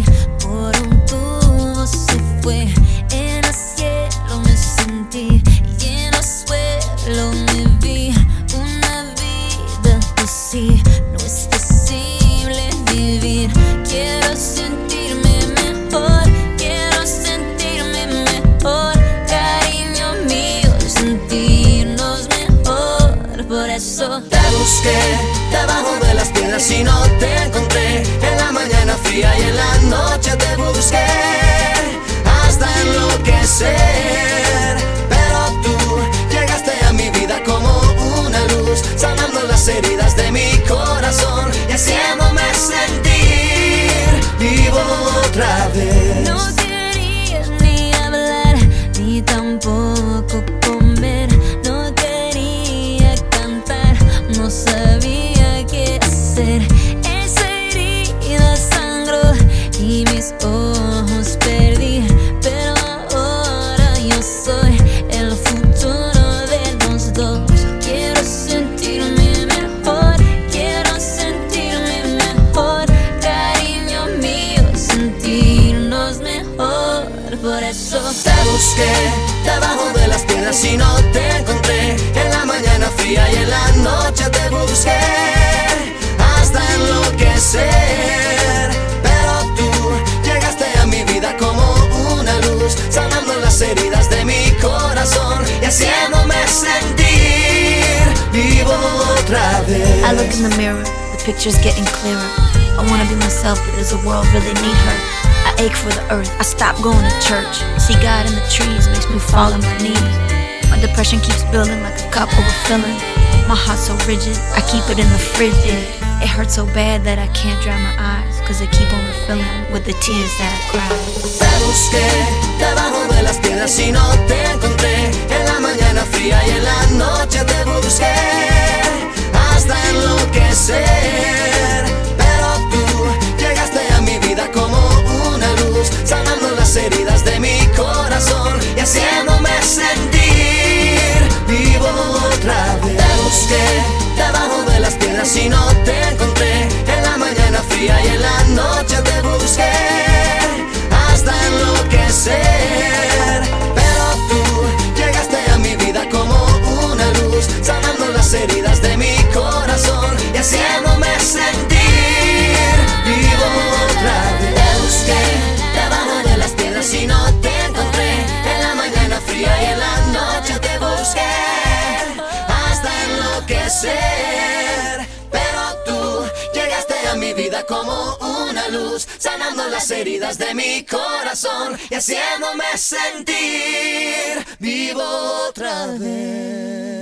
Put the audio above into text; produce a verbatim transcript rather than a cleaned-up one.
sentí, por un tubo se fue. En el cielo me sentí y en el suelo me vi. Una vida así no es posible vivir. Quiero sentirme mejor, quiero sentirme mejor, cariño mío, sentirnos mejor. Por eso te busqué debajo de las piedras y no te encontré. En la mañana fría y en la noche te busqué hasta enloquecer. Pero tú llegaste a mi vida como una luz, sanando las heridas de mi corazón y haciéndome sentir vivo otra vez. no quería ni hablar, ni tampoco comer. No quería cantar, no sabía qué hacer. Esa herida sangró y mis ojos perdí. Pero ahora yo soy el futuro de los dos. Quiero sentirme mejor, quiero sentirme mejor, cariño mío, sentirnos mejor. Por eso te busqué debajo de las piedras y no te encontré. En la mañana fría y en la noche te busqué hasta enloquecer. Pero tú llegaste a mi vida como una luz, sanando las heridas de mi corazón y haciéndome sentir vivo otra vez. I look in the mirror, the picture's getting clearer. I wanna be myself, but does the world really need her? I ache for the earth, I stop going to church. See God in the trees makes me fall on my knees. My depression keeps building like a cup overfilling. My heart's so rigid, I keep it in the fridge. It hurts so bad that I can't dry my eyes, cause I keep on refilling with the tears that I cry. Te busqué debajo de las piedras y no te encontré. En la mañana fría y en la noche te busqué hasta enloquecer. Pero tú llegaste a mi vida como una luz, sanando las heridas de mi corazón y haciéndome sentir vivo otra vez. Te busqué debajo de las piedras y no te encontré. En la mañana fría y en la noche te busqué hasta enloquecer. Pero tú llegaste a mi vida como una luz, sanando las heridas de mi corazón y haciéndome sentir vivo otra vez. Te busqué debajo de las piedras y no te encontré. En la mañana fría y en la noche te busqué hasta enloquecer. Pero tú llegaste a mi vida como una luz, sanando las heridas de mi corazón y haciéndome sentir vivo otra vez.